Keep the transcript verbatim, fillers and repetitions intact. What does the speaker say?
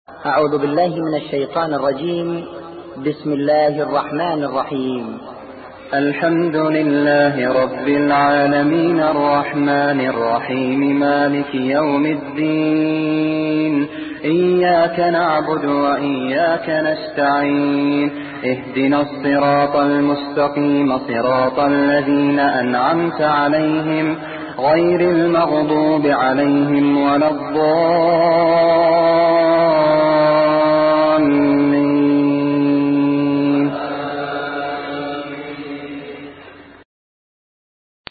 أعوذ بالله من الشيطان الرجيم. بسم الله الرحمن الرحيم. الحمد لله رب العالمين الرحمن الرحيم مالك يوم الدين. إياك نعبد وإياك نستعين. اهدنا الصراط المستقيم صراط الذين أنعمت عليهم غير المغضوب عليهم ولا الضالين.